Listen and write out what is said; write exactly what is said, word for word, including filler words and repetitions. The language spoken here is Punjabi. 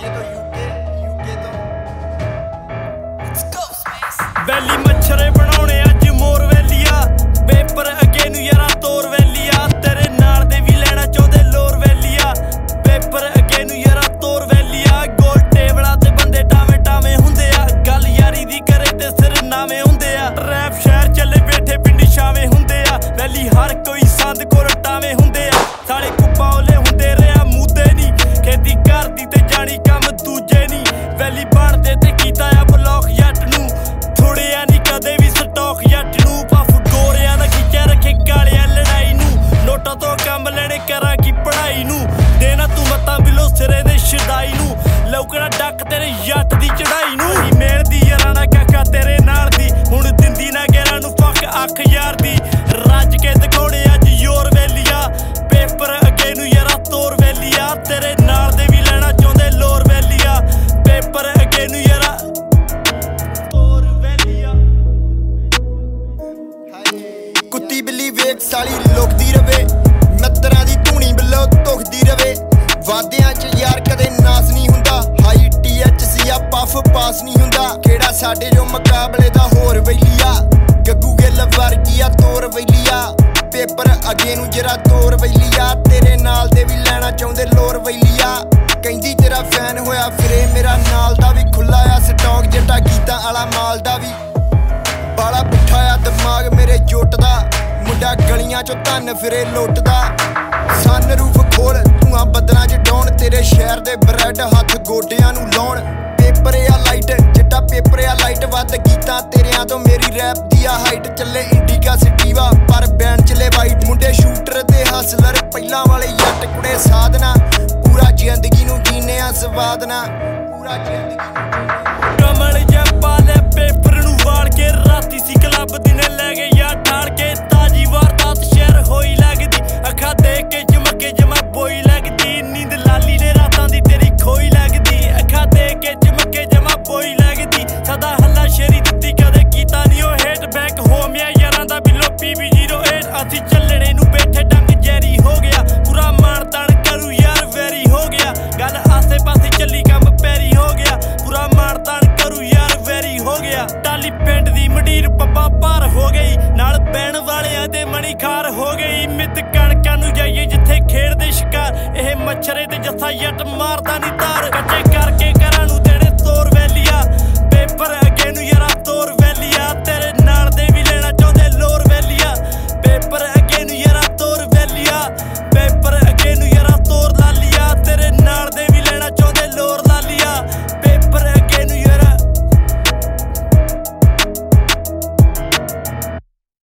ਵੈਲੀ ਮੱਛਰੇ ਬਣਾਉਣੇ ਅੱਜ ਮੋਰ ਵੈਲੀਆ ਪੇਪਰ ਅੱਗੇ ਨੂੰ ਯਾਰਾ ਤੋਰ ਵੈਲੀਆ ਤੇਰੇ ਨਾਲ ਦੇ ਵੀ ਲੈਣਾ ਚਾਹੁੰਦੇ ਲੋਰ ਵੈਲੀਆ ਪੇਪਰ ਅੱਗੇ ਨੂੰ ਯਾਰਾ ਤੋਰ ਵੈਲੀਆ ਗੋਲ ਟੇਬਲਾਂ ਤੇ ਬੰਦੇ ਟਾਵੇਂ ਟਾਵੇਂ ਹੁੰਦੇ ਆ ਗੱਲ ਯਾਰੀ ਦੀ ਕਰੇ ਤੇ ਸਿਰ ਨਾਵੇਂ ਹੁੰਦੇ ਆ ਰੈਪ ਸ਼ਹਿਰ ਚੱਲੇ ਬੈਠੇ ਪਿੰਡੀ ਛਾਵੇਂ ਹੁੰਦੇ ਆ ਵੈਲੀ ਹਰ ਕੋਈ ਸੰਦ ਕੋਲ ਟਾਵੇਂ ਹੁੰਦੇ ਆ ਸਾਲੇ ਕੁੱਪਾ ਉਹਲੇ ਹੁੰਦੇ ਰਿਆ ਮੂਦੇ ਨਹੀਂ ਖੇਤੀ ਕਰਦੀ ਤੇ ਜਾਣੀ ਕੰਮ ਦੂਜੇ ਨਹੀਂ ਵੈਲੀ ਬਣਦੇ ਤੇ ਕੀਤਾ ਆ ਬਲੌਕ ਜੱਟ ਨੂੰ ਥੋੜਿਆ ਨੀ ਕਦੇ ਵੀ ਸਟਾਕ ਜੱਟ ਨੂੰ ਪਫ ਗੋਰਿਆਂ ਦਾ ਖਿੱਚਿਆ ਰੱਖੇ ਕਾਲਿਆਂ ਲੜਾਈ ਨੂੰ ਨੋਟਾਂ ਤੋਂ ਕੰਮ ਲੈਣੇ ਕਰਾਂ ਕੀ ਪੜਾਈ ਨੂੰ ਦੇਣਾ ਤੂੰ ਮਤਾਂ ਬਿਲੋ ਸਿਰੇ ਦੇ ਸ਼ਦਾਈ ਨੂੰ ਲੌਕੜਾ ਡੱਕ ਤੇਰੇ ਜੱਟ ਦੀ ਚੜਾਈ ਨੂੰ ਹੀ ਮਿਲਦੀ ਯਾਰਾਂ ਦਾ ਕਾਕਾ ਤੇਰੇ ਨਾਲ ਦੀ ਹੁਣ ਦਿੰਦੀ ਨਾ ਗੈਰਾਂ ਨੂੰ ਫੱਕ ਅੱਖ ਯਾਰ ਦੀ ਰੱਜ ਕੇ ਦਿਖਾਉਣੇ ਅੱਜ ਯੋਰ ਵੈਲੀਆ ਪੇਪਰ ਅੱਗੇ ਨੂੰ ਯਾਰਾ ਤੋਰ ਵੈਲੀਆ ਤੇਰੇ ਨਾਲ ਦੇ ਵੀ ਲੈਣਾ ਚਾਹੁੰਦੇ ਲੋਰ ਵੈਲੀਆ ਪੇਪਰ ਅੱਗੇ ਨੂੰ ਯਾਰਾ ਕੁੱਤੀ ਬਿੱਲੀ ਵੇਖ ਸਾਲੀ ਲੁਕਦੀ ਰਵੇ ਮਿੱਤਰਾਂ ਦੀ ਧੂਣੀ ਬਿੱਲੋ ਧੁਖਦੀ ਰਵੇ ਵਾਦਿਆਂ ਚ ਯਾਰ ਕਦੇ ਨਾਸ ਨਹੀਂ ਹੁੰਦਾ ਹਾਈ ਟੀ ਐਚ ਸੀ ਆ ਪਫ ਪਾਸ ਨਹੀਂ ਹੁੰਦਾ ਕਿਹੜਾ ਸਾਡੇ ਜੋ ਮੁਕਾਬਲੇ ਦਾ ਹੋਰ ਵੈਲੀਆ ਗੱਗੂ ਗਿੱਲ ਵਰਗੀ ਆ ਤੋਰ ਵੈਲੀਆ ਪੇਪਰ ਅੱਗੇ ਨੂੰ ਜਰਾ ਤੋਰ ਵੈਲੀਆ ਤੇਰੇ ਨਾਲ ਦੇ ਵੀ ਲੈਣਾ ਚਾਹੁੰਦੇ ਲੋਰ ਵੈਲੀਆ ਕਹਿੰਦੀ ਤੇਰਾ ਫੈਨ ਹੋਇਆ ਫਿਰੇ ਮੇਰਾ ਨਾਲ ਦਾ ਵੀ ਖੁੱਲਾ ਆ ਸਟਾਕ ਜੱਟਾ ਗੀਤਾਂ ਵਾਲਾ ਮਾਲ ਦਾ ਵੀ ਬਾਲਾ ਪੁੱਠਾ ਆ ਦਿਮਾਗ ਮੇਰੇ ਜੁੱਟ ਦਾ ਮੁੰਡਾ ਗਲੀਆਂ ਚੋਂ ਧੰਨ ਫਿਰੇ ਲੁੱਟਦਾ ਸਨ ਰੂਫ ਖੋਲ ਧੂਆਂ ਬੱਦਲਾਂ ਚ ਡਾਉਣ ਤੇਰੇ ਸ਼ਹਿਰ ਦੇ ਬ੍ਰੈਡ ਹੱਥ ਗੋਡਿਆਂ ਨੂੰ ਲਾਉਣ ਪੇਪਰ ਆ ਲਾਈਟ ਚਿੱਟਾ ਪੇਪਰ ਆ ਲਾਈਟ ਵੱਧ ਗੀਤਾਂ ਤੇਰਿਆਂ ਤੋਂ ਮੇਰੀ ਰੈਪ ਦੀ ਆ ਹਾਈਟ ਚੱਲੇ ਇੰਡੀਕਾ ਸਿਟੀਵਾ ਪਰ ਬੈਂਡ ਚਲੇ ਵਾਈਟ ਮੁੰਡੇ ਸ਼ੂਟਰ ਤੇ ਹਸਲਰ ਪਹਿਲਾਂ ਵਾਲੇ ਜੱਟ ਕੁੜੇ ਸਾਧਨਾ ਪੂਰਾ ਜ਼ਿੰਦਗੀ ਨੂੰ ਜੀਨੇ ਆ ਸਵਾਦ ਨਾ ਪੂਰਾ ਜ਼ਿੰਦਗੀ ਕਮਲ ਜੱਪਾ ਲੈ ਪੇਪਰ ਨੂੰ ਵਾਲ ਕੇ ਰਾਤੀ ਸੀ ਕਲੱਬ ਦਿਨੇ ਲੈ ਗਏ ਯਾਰ ਠਾਲ ਕੇ ਤਾਜੀ ਵਾਰਦਾਤ ਸ਼ਹਿਰ ਹੋਈ ਲੱਗਦੀ ਅੱਖਾਂ ਦੇਖ ਕੇ ਚਮਕੇ ਜਮਾ ਬੋਈ ਲੱਗਦੀ ਨੀਂਦ ਲਾਲੀ ਨੇ ਰਾਤਾਂ ਦੀ ਤੇਰੀ ਖੋਈ ਲੱਗਦੀ ਅੱਖਾਂ ਦੇਖ ਕੇ ਚਮਕੇ ਜਮਾ ਬੋਈ ਲੱਗਦੀ ਸਦਾ ਹੱਲਾ ਸ਼ੇਰੀ ਦਿੱਤੀ ਕਦੇ ਕੀਤਾ ਨਹੀਂ ਉਹ ਹੇਟ ਬੈਕ ਹੋਮਿਆ ਯਾਰਾਂ ਦਾ ਬਿੱਲੋ ਪੀ ਬੀ ਜ਼ੀਰੋ ਏਟ ਅਸੀਂ ਚੱਲਣੇ ਨੂੰ ਬੈਠੇ ਡੰਗ ਜੈਰੀ ਹੋ ਗਿਆ ਪੂਰਾ ਮਾਣ ਤਾਣ ਕਰੂ ਯਾਰ ਵੈਰੀ ਹੋ ਗਿਆ ਗੱਲ ਆਸੇ ਪਾਸੇ ਚੱਲੀ ਕੰਮ ਪੈਰੀ ਹੋ ਗਿਆ ਪੂਰਾ ਮਾਣ ਤਾਣ ਕਰੂ ਯਾਰ ਵੈਰੀ ਹੋ ਗਿਆ ਟਾਲੀ ਪਿੰਡ ਦੀ ਮੰਡੀਰ ਪੱਪਾ ਭਾਰ ਹੋ ਗਈ ਨਾਲ ਬੈਣ ਵਾਲਿਆਂ ਦੇ ਮਣੀ ਖਾਰ ਹੋ ਗਈ ਮਿੱਤ ਕਣਕਾਂ ਨੂੰ ਜਾਈਏ ਜਿੱਥੇ ਖੇਡਦੇ ਸ਼ਿਕਾਰ ਇਹ ਮੱਛਰੇ ਤੇ ਜੱਥਾ ਜੱਟ ਮਾਰਦਾ ਨਹੀਂ ਤਾਰ ਕੱਚੇ